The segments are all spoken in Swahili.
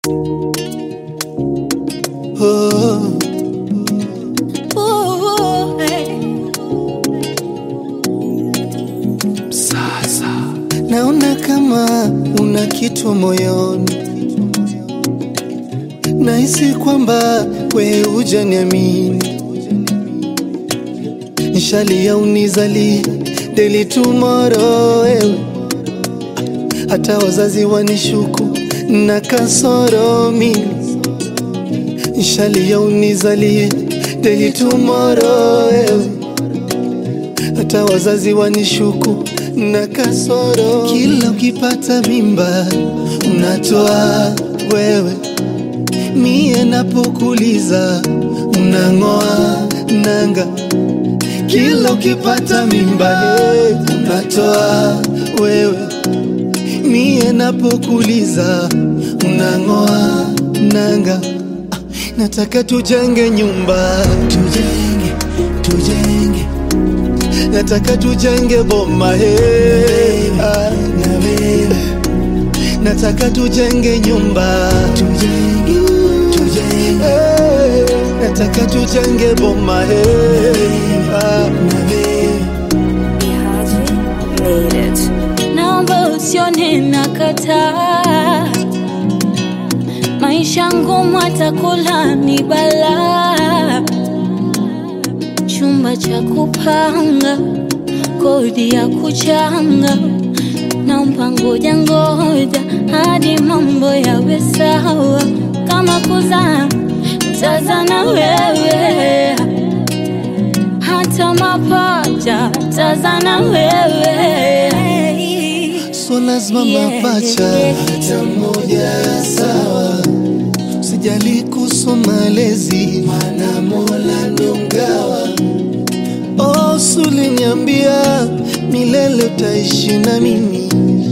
Oh. Ooh, hey. Sasa naona kama una kitu moyoni, nahisi kwamba we hujaniamini. Nishalia unizalie daily tomorrow ewe, hata wazazi wanishuku na kasoro mimi. Nishalia unizalie daily tomorrow ewe, hata wazazi wanishuku na kasoro. Kila ukipata mimba unatoa wewe, mie napokuliza unangoa nanga. Kila ukipata mimba unatoa wewe, mie napokuliza unangoa nanga. Nataka tujenge nyumba, tujenge, nataka tujenge boma nataka tujenge nyumba, nataka tujenge boma Naomba usione nakataa, maisha ngumu atakula ni balaa. Chumba cha kupanga, kodi ya kuchanga, naomba ngoja hadi mambo yawe sawa. Kama kuzaa tazana wewe, hata mapacha tazana wewe. So lazima mapacha hata moja sawa. Sijali kusoma lezi, maana Mola ndo mgawa. Oh, uliniambia milele utaishi na mimi,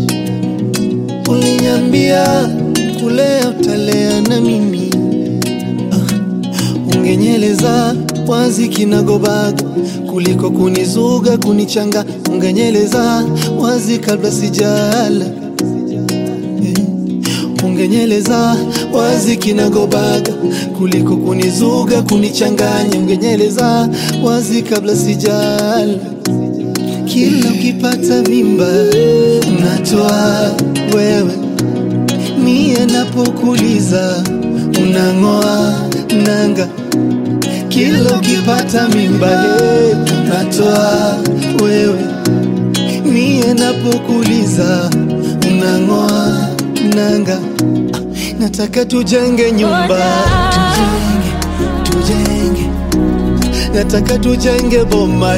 uliniambia kulea utalea na mimi. Ungenyeleza wazi kinagobaga kuliko kunizuga kunichanga. Ungenyeleza wazi kabla sijala, ungenyeleza wazi kinagobaga kuliko kunizuga kunichanganya. Ungenyeleza wazi kabla sijala. Kila ukipata mimba unatoa wewe, mie napokuliza unangoa nanga. Kila ukipata mimba unatoa wewe, mie napokuliza unangoa nanga. Nataka tujenge nyumba, tujenge, nataka tujenge boma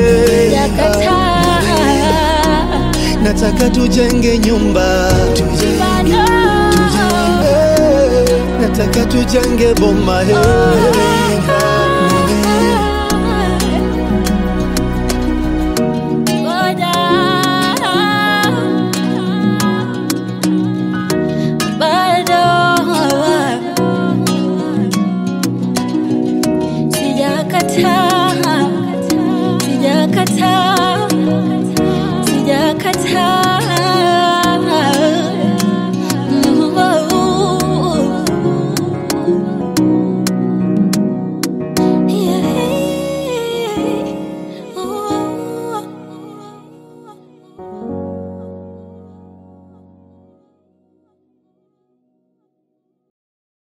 nataka tujenge nyumba, nataka tujenge boma